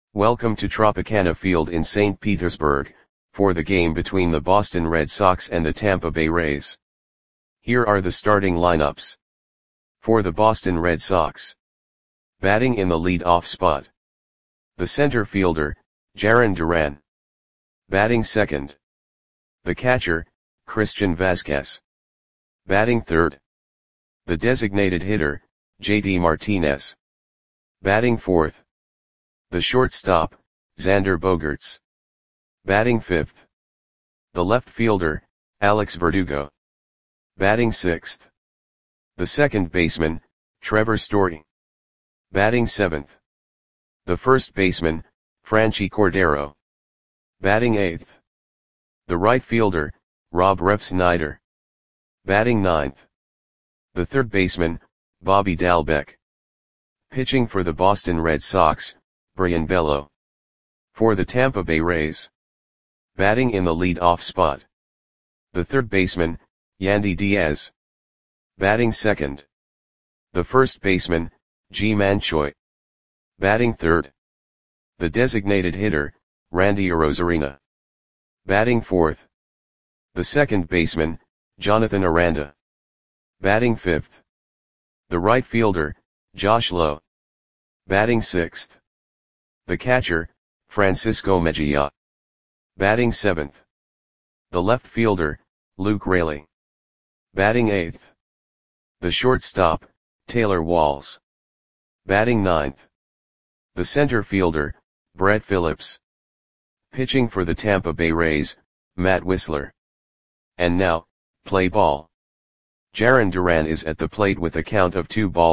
Welcome to Tropicana Field in St. Petersburg, for the game between the Boston Red Sox and the Tampa Bay Rays. Here are the starting lineups. For the Boston Red Sox. Batting in the lead-off spot. The center fielder, Jarren Duran. Batting second. The catcher, Christian Vazquez. Batting third. The designated hitter, JD Martinez. Batting fourth. The shortstop, Xander Bogaerts. Batting fifth. The left fielder, Alex Verdugo. Batting sixth. The second baseman, Trevor Story. Batting seventh. The first baseman, Franchy Cordero. Batting eighth. The right fielder, Rob Refsnyder. Batting ninth. The third baseman, Bobby Dalbec. Pitching for the Boston Red Sox, Brayan Bello. For the Tampa Bay Rays. Batting in the lead-off spot. The third baseman, Yandy Diaz. Batting second. The first baseman, Ji-Man Choi. Batting third. The designated hitter, Randy Arozarena. Batting fourth. The second baseman, Jonathan Aranda. Batting fifth. The right fielder, Josh Lowe. Batting sixth. The catcher, Francisco Mejia. Batting seventh. The left fielder, Luke Raley. Batting eighth. The shortstop, Taylor Walls. Batting ninth. The center fielder, Brett Phillips. Pitching for the Tampa Bay Rays, Matt Wisler. And now, play ball. Jarren Duran is at the plate with a count of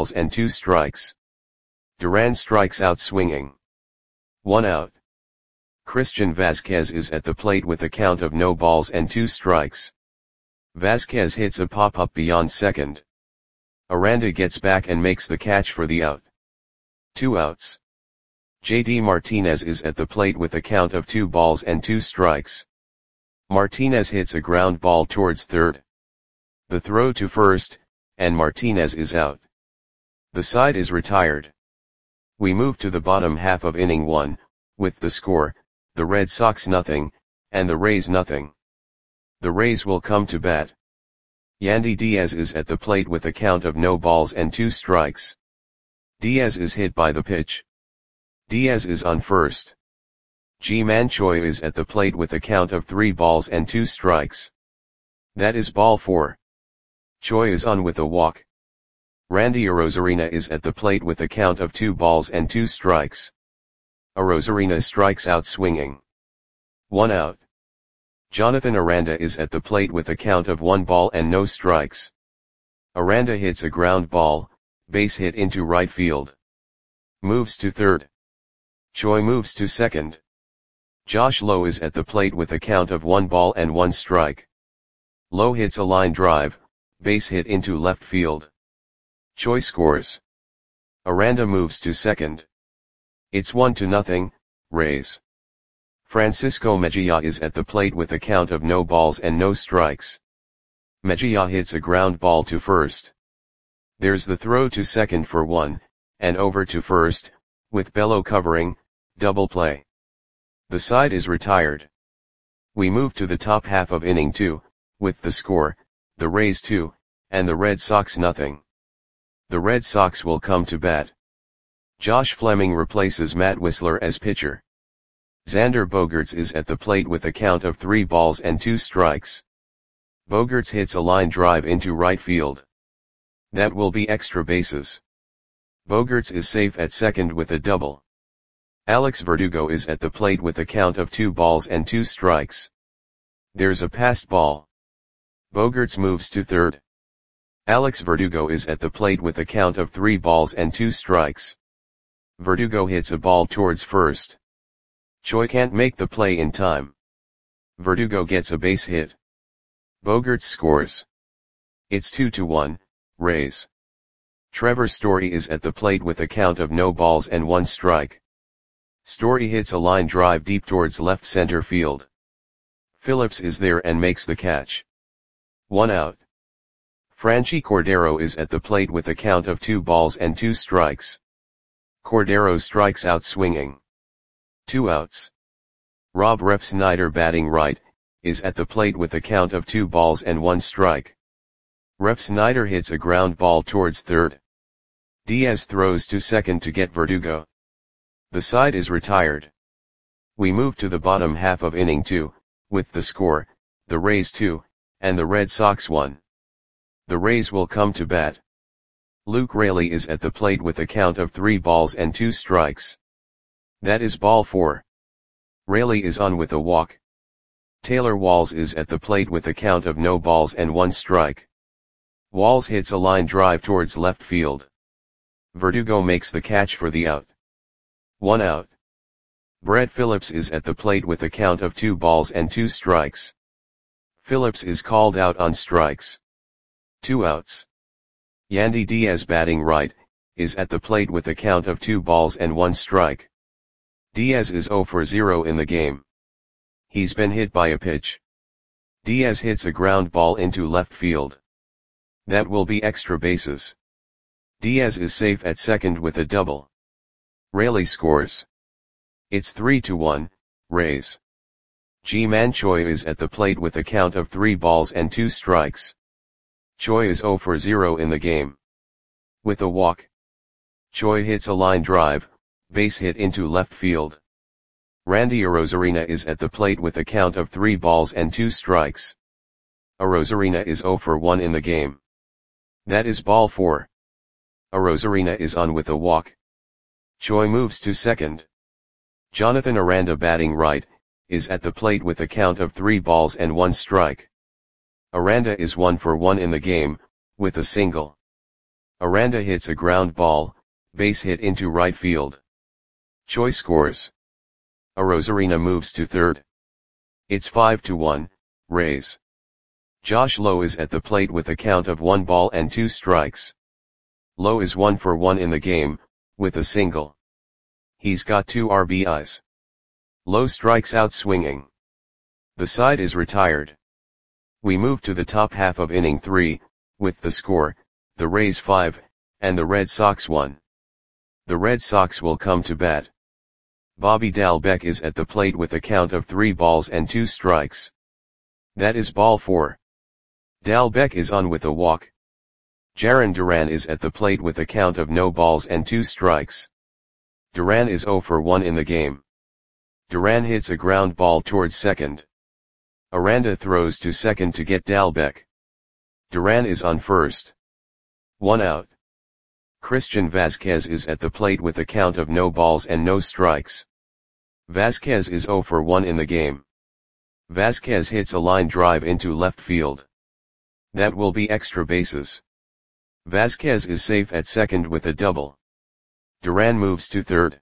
2-2. Duran strikes out swinging. 1 out. Christian Vazquez is at the plate with a count of 0-2. Vazquez hits a pop-up beyond second. Aranda gets back and makes the catch for the out. 2 outs. JD Martinez is at the plate with a count of 2-2. Martinez hits a ground ball towards third. The throw to first, and Martinez is out. The side is retired. We move to the bottom half of inning 1, with the score, the Red Sox 0, and the Rays 0. The Rays will come to bat. Yandy Diaz is at the plate with a count of 0-2. Diaz is hit by the pitch. Diaz is on first. Ji-Man Choi is at the plate with a count of 3-2. That is ball 4. Choi is on with a walk. Randy Arozarena is at the plate with a count of 2-2. Arozarena strikes out swinging. 1 out. Jonathan Aranda is at the plate with a count of 1-0. Aranda hits a ground ball, base hit into right field. Moves to third. Choi moves to second. Josh Lowe is at the plate with a count of 1-1. Lowe hits a line drive, base hit into left field. Choi scores. Aranda moves to second. It's 1-0, Rays. Francisco Mejia is at the plate with a count of 0-0. Mejia hits a ground ball to first. There's the throw to second for 1, and over to first, with Bello covering, double play. The side is retired. We move to the top half of inning 2, with the score, the Rays 2, and the Red Sox 0. The Red Sox will come to bat. Josh Fleming replaces Matt Wisler as pitcher. Xander Bogaerts is at the plate with a count of 3-2. Bogaerts hits a line drive into right field. That will be extra bases. Bogaerts is safe at second with a double. Alex Verdugo is at the plate with a count of 2-2. There's a passed ball. Bogaerts moves to third. Alex Verdugo is at the plate with a count of 3-2. Verdugo hits a ball towards first. Choi can't make the play in time. Verdugo gets a base hit. Bogaerts scores. It's 2-1, Rays. Trevor Story is at the plate with a count of 0-1. Story hits a line drive deep towards left center field. Phillips is there and makes the catch. 1 out. Franchy Cordero is at the plate with a count of 2-2. Cordero strikes out swinging. 2 outs. Rob Refsnyder batting right, is at the plate with a count of 2 balls and 1 strike. Refsnyder hits a ground ball towards third. Diaz throws to second to get Verdugo. The side is retired. We move to the bottom half of inning 2, with the score, the Rays 2, and the Red Sox 1. The Rays will come to bat. Luke Raley is at the plate with a count of 3 balls and 2 strikes. That is ball 4. Raley is on with a walk. Taylor Walls is at the plate with a count of no balls and 1 strike. Walls hits a line drive towards left field. Verdugo makes the catch for the out. 1 out. Brett Phillips is at the plate with a count of 2 balls and 2 strikes. Phillips is called out on strikes. 2 outs. Yandy Diaz batting right, is at the plate with a count of 2 balls and 1 strike. Diaz is 0 for 0 in the game. He's been hit by a pitch. Diaz hits a ground ball into left field. That will be extra bases. Diaz is safe at second with a double. Raley scores. It's 3-1, Rays. Ji-Man Choi is at the plate with a count of 3 balls and 2 strikes. Choi is 0 for 0 in the game. With a walk. Choi hits a line drive, base hit into left field. Randy Arozarena is at the plate with a count of 3 balls and 2 strikes. Arozarena is 0 for 1 in the game. That is ball 4. Arozarena is on with a walk. Choi moves to second. Jonathan Aranda batting right, is at the plate with a count of 3 balls and 1 strike. Aranda is 1 for 1 in the game, with a single. Aranda hits a ground ball, base hit into right field. Choi scores. Arozarena moves to third. It's 5-1, Rays. Josh Lowe is at the plate with a count of 1 ball and 2 strikes. Lowe is 1 for 1 in the game, with a single. He's got 2 RBIs. Lowe strikes out swinging. The side is retired. We move to the top half of inning 3, with the score, the Rays 5, and the Red Sox 1. The Red Sox will come to bat. Bobby Dalbec is at the plate with a count of 3 balls and 2 strikes. That is ball 4. Dalbec is on with a walk. Jarren Duran is at the plate with a count of no balls and 2 strikes. Duran is 0 for 1 in the game. Duran hits a ground ball towards second. Aranda throws to second to get Dalbec. Duran is on first. 1 out. Christian Vazquez is at the plate with a count of no balls and no strikes. Vazquez is 0 for 1 in the game. Vazquez hits a line drive into left field. That will be extra bases. Vazquez is safe at second with a double. Duran moves to third.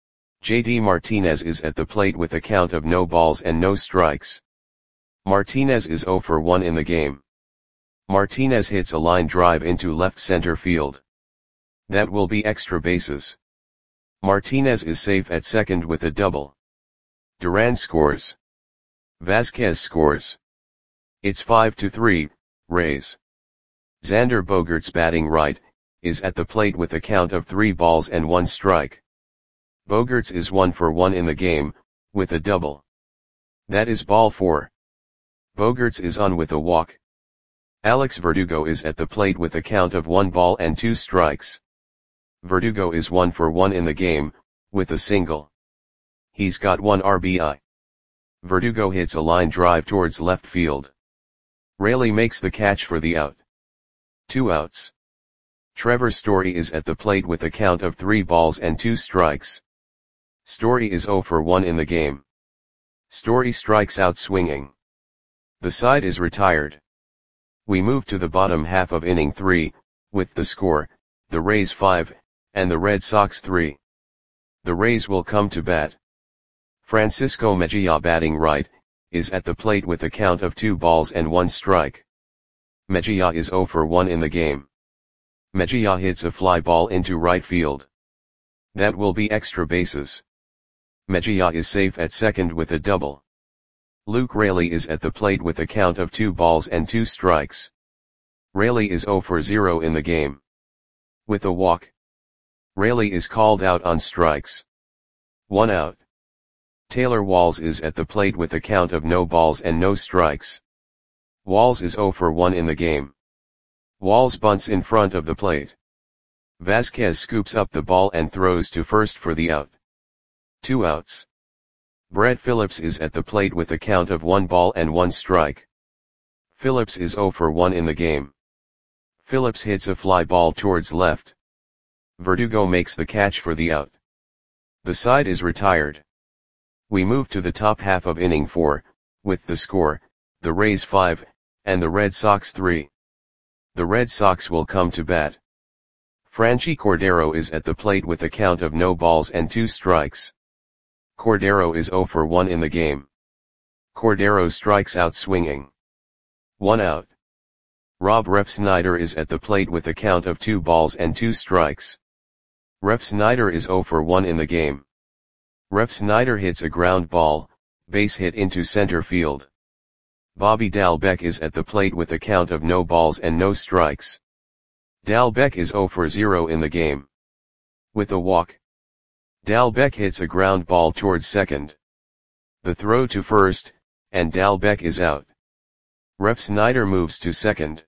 JD Martinez is at the plate with a count of no balls and no strikes. Martinez is 0 for 1 in the game. Martinez hits a line drive into left center field. That will be extra bases. Martinez is safe at second with a double. Duran scores. Vazquez scores. It's 5-3, Rays. Xander Bogaerts batting right, is at the plate with a count of 3 balls and 1 strike. Bogaerts is 1 for 1 in the game, with a double. That is ball 4. Bogaerts is on with a walk. Alex Verdugo is at the plate with a count of 1 ball and 2 strikes. Verdugo is 1 for 1 in the game, with a single. He's got 1 RBI. Verdugo hits a line drive towards left field. Raley makes the catch for the out. 2 outs. Trevor Story is at the plate with a count of 3 balls and 2 strikes. Story is 0 for 1 in the game. Story strikes out swinging. The side is retired. We move to the bottom half of inning 3, with the score, the Rays 5, and the Red Sox 3. The Rays will come to bat. Francisco Mejia batting right, is at the plate with a count of 2 balls and 1 strike. Mejia is 0 for 1 in the game. Mejia hits a fly ball into right field. That will be extra bases. Mejia is safe at second with a double. Luke Raley is at the plate with a count of 2 balls and 2 strikes. Raley is 0 for 0 in the game. With a walk. Raley is called out on strikes. 1 out. Taylor Walls is at the plate with a count of no balls and no strikes. Walls is 0 for 1 in the game. Walls bunts in front of the plate. Vasquez scoops up the ball and throws to first for the out. 2 outs. Brett Phillips is at the plate with a count of 1 ball and 1 strike. Phillips is 0 for 1 in the game. Phillips hits a fly ball towards left. Verdugo makes the catch for the out. The side is retired. We move to the top half of inning 4, with the score, the Rays 5, and the Red Sox 3. The Red Sox will come to bat. Franchy Cordero is at the plate with a count of no balls and 2 strikes. Cordero is 0 for 1 in the game. Cordero strikes out swinging. 1 out. Rob Refsnyder is at the plate with a count of 2 balls and 2 strikes. Refsnyder is 0 for 1 in the game. Refsnyder hits a ground ball, base hit into center field. Bobby Dalbec is at the plate with a count of no balls and no strikes. Dalbec is 0 for 0 in the game. With a walk. Dalbec hits a ground ball towards second. The throw to first, and Dalbec is out. Refsnyder moves to second.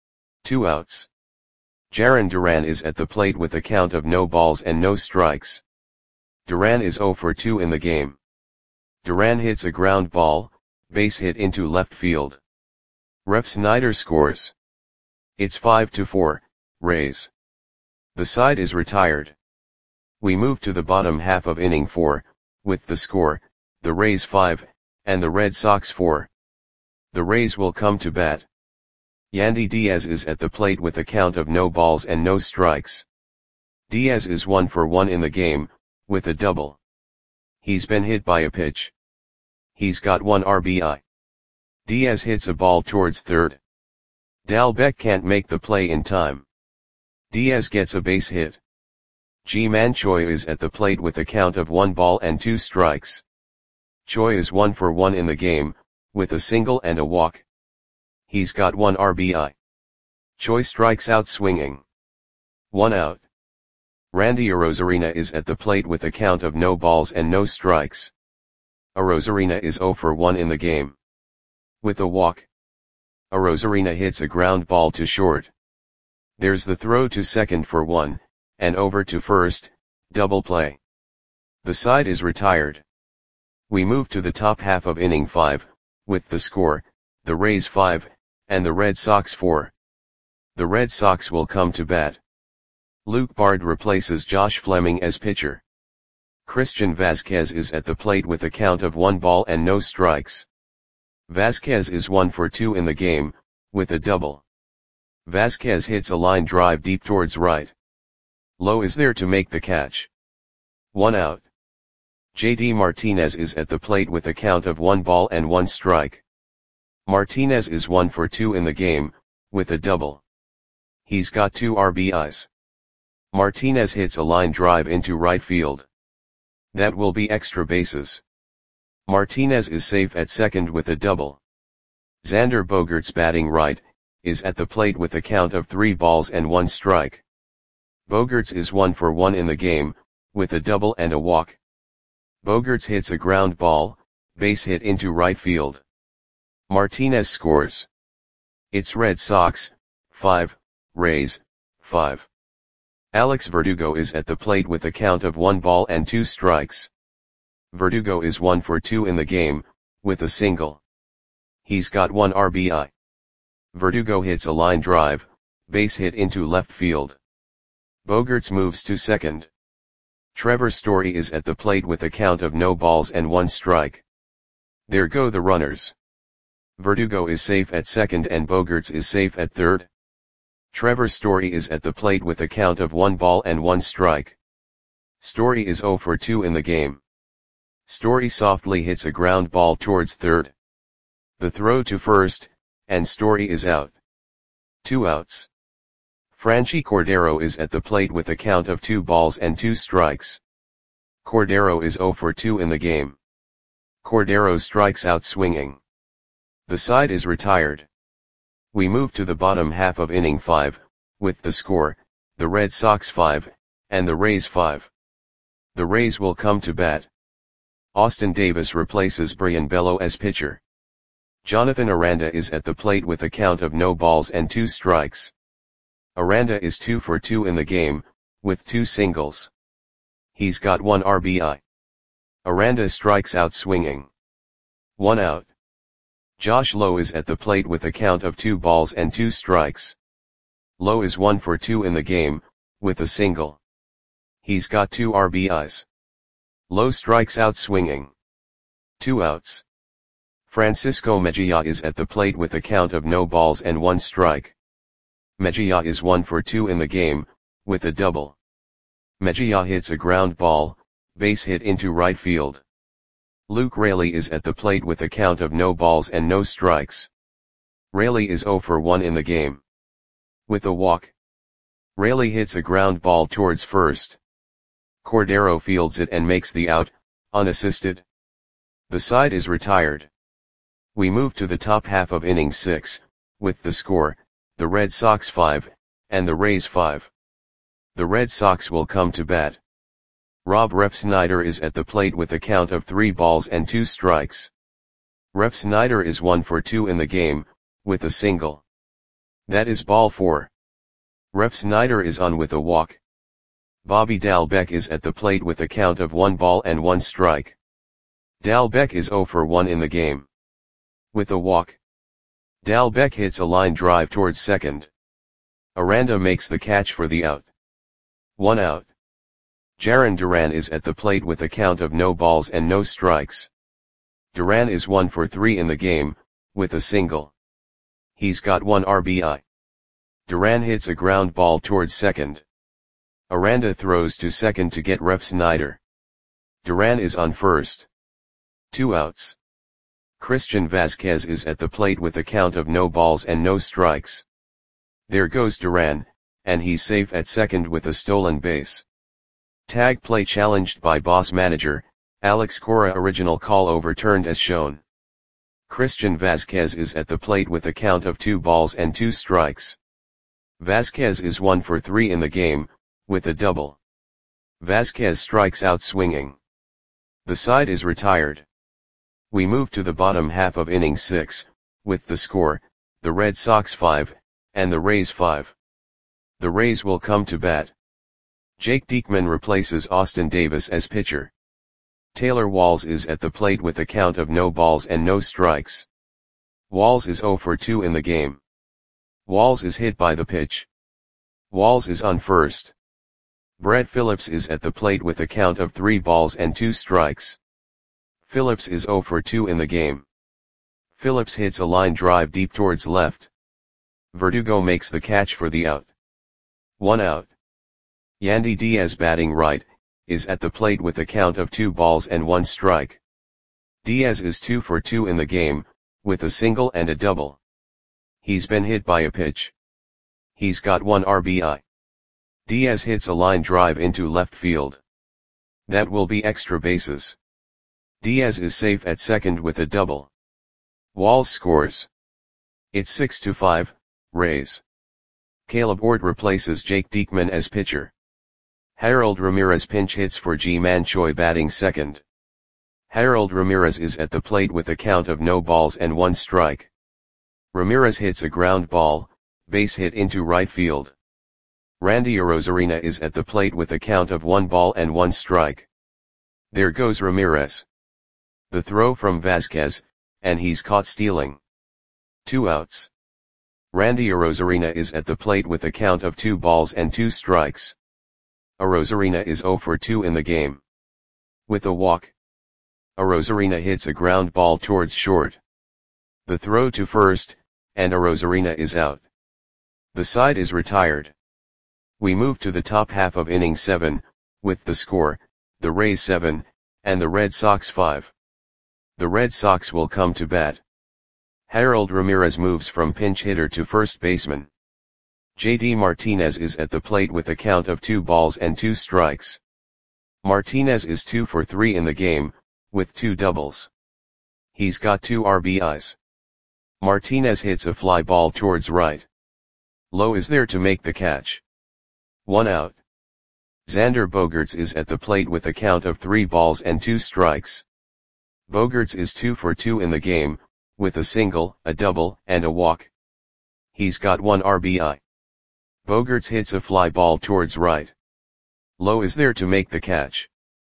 2 outs. Jarren Duran is at the plate with a count of no balls and no strikes. Duran is 0 for 2 in the game. Duran hits a ground ball, base hit into left field. Refsnyder scores. It's 5-4, Rays. The side is retired. We move to the bottom half of inning 4, with the score, the Rays 5, and the Red Sox 4. The Rays will come to bat. Yandy Diaz is at the plate with a count of no balls and no strikes. Diaz is 1 for 1 in the game, with a double. He's been hit by a pitch. He's got 1 RBI. Diaz hits a ball towards third. Dalbec can't make the play in time. Diaz gets a base hit. Ji-Man Choi is at the plate with a count of 1 ball and 2 strikes. Choi is 1 for 1 in the game, with a single and a walk. He's got 1 RBI. Choi strikes out swinging. 1 out. Randy Arozarena is at the plate with a count of no balls and no strikes. Arozarena is 0 for 1 in the game. With a walk. Arozarena hits a ground ball to short. There's the throw to second for 1, and over to first, double play. The side is retired. We move to the top half of inning 5, with the score, the Rays 5, and the Red Sox 4. The Red Sox will come to bat. Luke Bard replaces Josh Fleming as pitcher. Christian Vasquez is at the plate with a count of 1 ball and no strikes. Vasquez is 1 for 2 in the game, with a double. Vasquez hits a line drive deep towards right. Lowe is there to make the catch. 1 out. JD Martinez is at the plate with a count of 1 ball and 1 strike. Martinez is 1 for 2 in the game, with a double. He's got 2 RBIs. Martinez hits a line drive into right field. That will be extra bases. Martinez is safe at second with a double. Xander Bogaerts, batting right, is at the plate with a count of 3 balls and 1 strike. Bogaerts is 1 for 1 in the game, with a double and a walk. Bogaerts hits a ground ball, base hit into right field. Martinez scores. It's Red Sox 5, Rays 5. Alex Verdugo is at the plate with a count of 1 ball and 2 strikes. Verdugo is 1 for 2 in the game, with a single. He's got 1 RBI. Verdugo hits a line drive, base hit into left field. Bogaerts moves to second. Trevor Story is at the plate with a count of no balls and 1 strike. There go the runners. Verdugo is safe at second and Bogaerts is safe at third. Trevor Story is at the plate with a count of 1 ball and 1 strike. Story is 0 for 2 in the game. Story softly hits a ground ball towards third. The throw to first, and Story is out. 2 outs. Franchy Cordero is at the plate with a count of 2 balls and 2 strikes. Cordero is 0 for 2 in the game. Cordero strikes out swinging. The side is retired. We move to the bottom half of inning 5, with the score, the Red Sox 5, and the Rays 5. The Rays will come to bat. Austin Davis replaces Brian Bello as pitcher. Jonathan Aranda is at the plate with a count of no balls and 2 strikes. Aranda is 2 for 2 in the game, with 2 singles. He's got 1 RBI. Aranda strikes out swinging. 1 out. Josh Lowe is at the plate with a count of 2 balls and 2 strikes. Lowe is 1 for 2 in the game, with a single. He's got 2 RBIs. Lowe strikes out swinging. 2 outs. Francisco Mejia is at the plate with a count of no balls and 1 strike. Mejia is 1 for 2 in the game, with a double. Mejia hits a ground ball, base hit into right field. Luke Raley is at the plate with a count of no balls and no strikes. Raley is 0 for 1 in the game. With a walk. Raley hits a ground ball towards first. Cordero fields it and makes the out, unassisted. The side is retired. We move to the top half of inning 6, with the score, the Red Sox 5, and the Rays 5. The Red Sox will come to bat. Rob Refsnyder is at the plate with a count of 3 balls and 2 strikes. Refsnyder is 1 for 2 in the game, with a single. That is ball 4. Refsnyder is on with a walk. Bobby Dalbec is at the plate with a count of 1 ball and 1 strike. Dalbec is 0 for 1 in the game. With a walk. Dalbec hits a line drive towards second. Aranda makes the catch for the out. 1 out. Jarren Duran is at the plate with a count of no balls and no strikes. Duran is 1 for 3 in the game, with a single. He's got 1 RBI. Duran hits a ground ball towards second. Aranda throws to second to get Refsnyder. Duran is on first. 2 outs. Christian Vasquez is at the plate with a count of no balls and no strikes. There goes Duran, and he's safe at second with a stolen base. Tag play challenged by boss manager, Alex Cora. Original call overturned as shown. Christian Vasquez is at the plate with a count of 2 balls and 2 strikes. Vasquez is 1 for 3 in the game, with a double. Vasquez strikes out swinging. The side is retired. We move to the bottom half of inning 6, with the score, the Red Sox 5, and the Rays 5. The Rays will come to bat. Jake Diekman replaces Austin Davis as pitcher. Taylor Walls is at the plate with a count of no balls and no strikes. Walls is 0 for 2 in the game. Walls is hit by the pitch. Walls is on first. Brett Phillips is at the plate with a count of 3 balls and 2 strikes. Phillips is 0 for 2 in the game. Phillips hits a line drive deep towards left. Verdugo makes the catch for the out. 1 out. Yandy Diaz, batting right, is at the plate with a count of 2 balls and 1 strike. Diaz is 2 for 2 in the game, with a single and a double. He's been hit by a pitch. He's got 1 RBI. Diaz hits a line drive into left field. That will be extra bases. Diaz is safe at second with a double. Walls scores. It's 6-5, Rays. Caleb Ward replaces Jake Diekman as pitcher. Harold Ramirez pinch hits for Ji-Man Choi, batting second. Harold Ramirez is at the plate with a count of no balls and 1 strike. Ramirez hits a ground ball, base hit into right field. Randy Arozarena is at the plate with a count of 1 ball and 1 strike. There goes Ramirez. The throw from Vasquez, and he's caught stealing. 2 outs. Randy Arozarena is at the plate with a count of 2 balls and 2 strikes. Arozarena is 0 for 2 in the game. With a walk. Arozarena hits a ground ball towards short. The throw to first, and Arozarena is out. The side is retired. We move to the top half of inning 7, with the score, the Rays 7, and the Red Sox 5. The Red Sox will come to bat. Harold Ramirez moves from pinch hitter to first baseman. JD Martinez is at the plate with a count of 2 balls and 2 strikes. Martinez is 2 for 3 in the game, with 2 doubles. He's got 2 RBIs. Martinez hits a fly ball towards right. Lowe is there to make the catch. 1 out. Xander Bogaerts is at the plate with a count of 3 balls and 2 strikes. Bogaerts is 2 for 2 in the game, with a single, a double, and a walk. He's got 1 RBI. Bogaerts hits a fly ball towards right. Lowe is there to make the catch.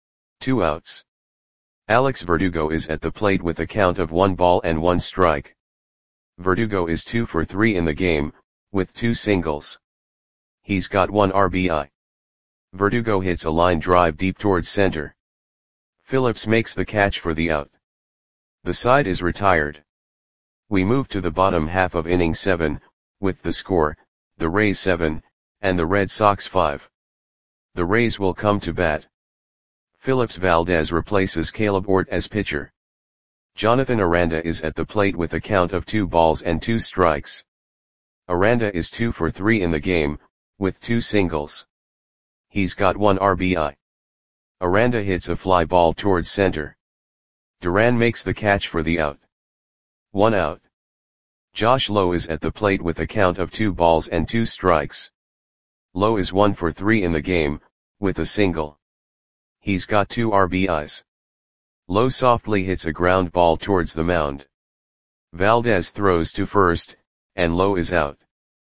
2 outs. Alex Verdugo is at the plate with a count of 1 ball and 1 strike. Verdugo is 2 for 3 in the game, with 2 singles. He's got 1 RBI. Verdugo hits a line drive deep towards center. Phillips makes the catch for the out. The side is retired. We move to the bottom half of inning 7, with the score, the Rays 7, and the Red Sox 5. The Rays will come to bat. Phillips Valdez replaces Caleb Ort as pitcher. Jonathan Aranda is at the plate with a count of 2 balls and 2 strikes. Aranda is 2 for 3 in the game, with 2 singles. He's got 1 RBI. Aranda hits a fly ball towards center. Duran makes the catch for the out. 1 out. Josh Lowe is at the plate with a count of 2 balls and 2 strikes. Lowe is 1 for 3 in the game, with a single. He's got 2 RBIs. Lowe softly hits a ground ball towards the mound. Valdez throws to first, and Lowe is out.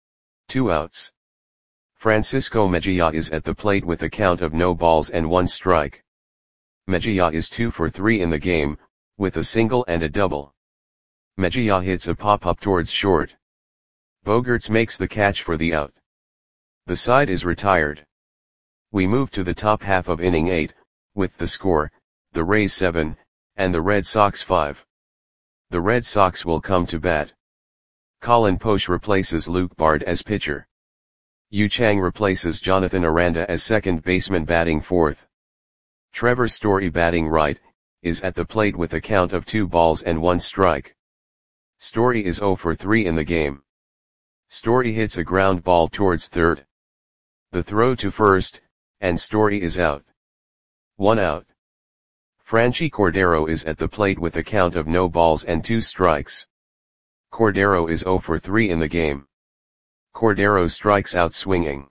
2 outs. Francisco Mejia is at the plate with a count of no balls and 1 strike. Mejia is 2 for 3 in the game, with a single and a double. Mejia hits a pop-up towards short. Bogaerts makes the catch for the out. The side is retired. We move to the top half of inning 8, with the score, the Rays 7, and the Red Sox 5. The Red Sox will come to bat. Colin Poche replaces Luke Bard as pitcher. Yu Chang replaces Jonathan Aranda as second baseman batting fourth. Trevor Story batting right, is at the plate with a count of 2 balls and 1 strike. Story is 0 for 3 in the game. Story hits a ground ball towards third. The throw to first, and Story is out. 1 out. Franchi Cordero is at the plate with a count of no balls and 2 strikes. Cordero is 0 for 3 in the game. Cordero strikes out swinging.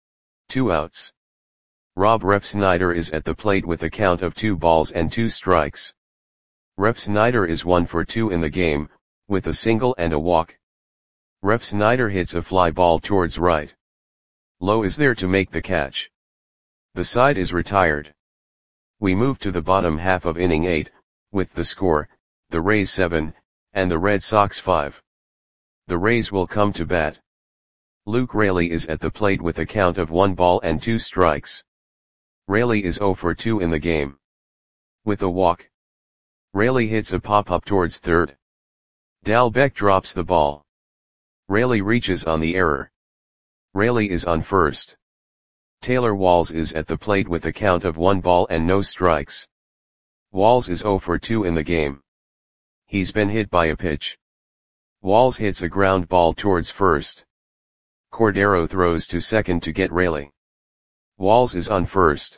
2 outs. Rob Refsnyder is at the plate with a count of 2 balls and 2 strikes. Refsnyder is 1 for 2 in the game, with a single and a walk. Refsnyder hits a fly ball towards right. Lowe is there to make the catch. The side is retired. We move to the bottom half of inning 8, with the score, the Rays 7, and the Red Sox 5. The Rays will come to bat. Luke Raley is at the plate with a count of 1 ball and 2 strikes. Raley is 0 for 2 in the game. With a walk. Raley hits a pop-up towards third. Dalbec drops the ball. Raley reaches on the error. Raley is on first. Taylor Walls is at the plate with a count of 1 ball and no strikes. Walls is 0 for 2 in the game. He's been hit by a pitch. Walls hits a ground ball towards first. Cordero throws to second to get Raley. Walls is on first.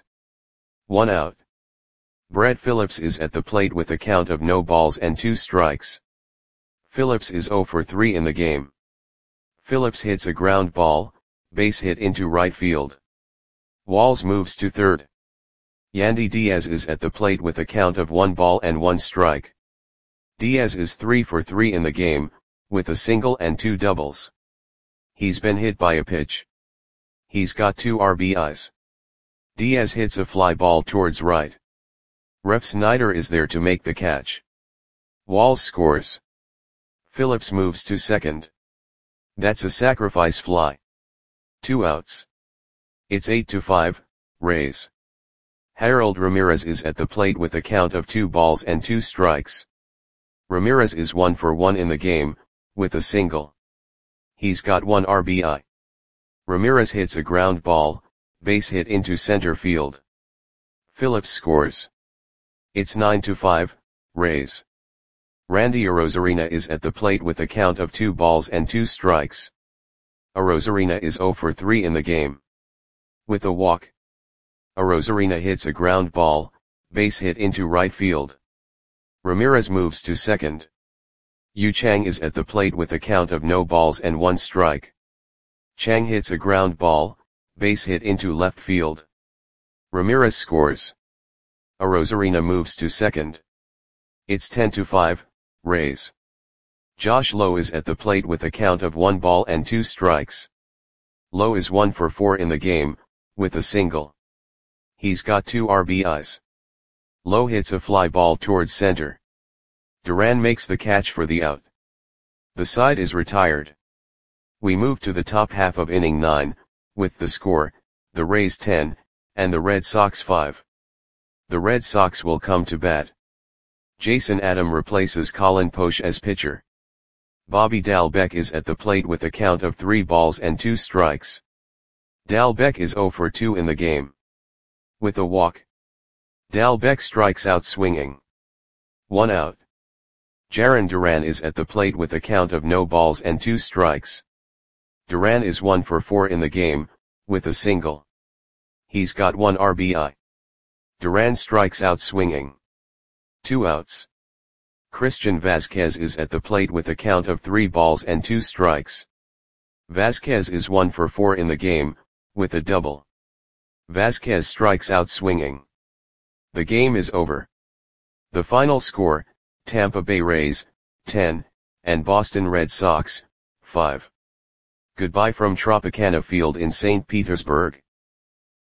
1 out. Brett Phillips is at the plate with a count of no balls and 2 strikes. Phillips is 0 for 3 in the game. Phillips hits a ground ball, base hit into right field. Walls moves to third. Yandy Diaz is at the plate with a count of 1 ball and 1 strike. Diaz is 3 for 3 in the game, with a single and 2 doubles. He's been hit by a pitch. He's got 2 RBIs. Diaz hits a fly ball towards right. Refsnyder is there to make the catch. Walls scores. Phillips moves to second. That's a sacrifice fly. 2 outs. It's 8-5, Rays. Harold Ramirez is at the plate with a count of 2 balls and 2 strikes. Ramirez is 1 for 1 in the game, with a single. He's got 1 RBI. Ramirez hits a ground ball, base hit into center field. Phillips scores. It's 9-5, Rays. Randy Arozarena is at the plate with a count of 2 balls and 2 strikes. Arozarena is 0 for 3 in the game. With a walk. Arozarena hits a ground ball, base hit into right field. Ramirez moves to second. Yu Chang is at the plate with a count of no balls and 1 strike. Chang hits a ground ball, base hit into left field. Ramirez scores. Arozarena moves to second. It's 10-5, Rays. Josh Lowe is at the plate with a count of 1 ball and 2 strikes. Lowe is 1 for 4 in the game, with a single. He's got 2 RBIs. Lowe hits a fly ball towards center. Duran makes the catch for the out. The side is retired. We move to the top half of inning 9, with the score, the Rays 10, and the Red Sox 5. The Red Sox will come to bat. Jason Adam replaces Colin Poche as pitcher. Bobby Dalbec is at the plate with a count of 3 balls and 2 strikes. Dalbec is 0 for 2 in the game. With a walk. Dalbec strikes out swinging. 1 out. Jarren Duran is at the plate with a count of no balls and 2 strikes. Duran is 1 for 4 in the game, with a single. He's got 1 RBI. Duran strikes out swinging. 2 outs. Christian Vazquez is at the plate with a count of 3 balls and 2 strikes. Vazquez is 1 for 4 in the game, with a double. Vazquez strikes out swinging. The game is over. The final score, Tampa Bay Rays, 10, and Boston Red Sox, 5. Goodbye from Tropicana Field in St. Petersburg.